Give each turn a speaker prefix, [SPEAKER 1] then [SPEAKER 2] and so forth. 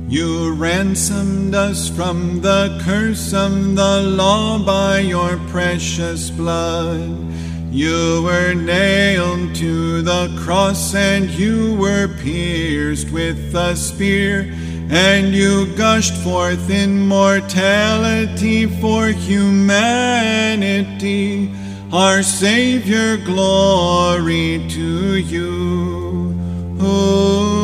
[SPEAKER 1] You ransomed us from the curse of the law by your precious blood. You were nailed to the cross and you were pierced with a spear, and you gushed forth immortality for humanity. Our Savior, glory to you. Oh,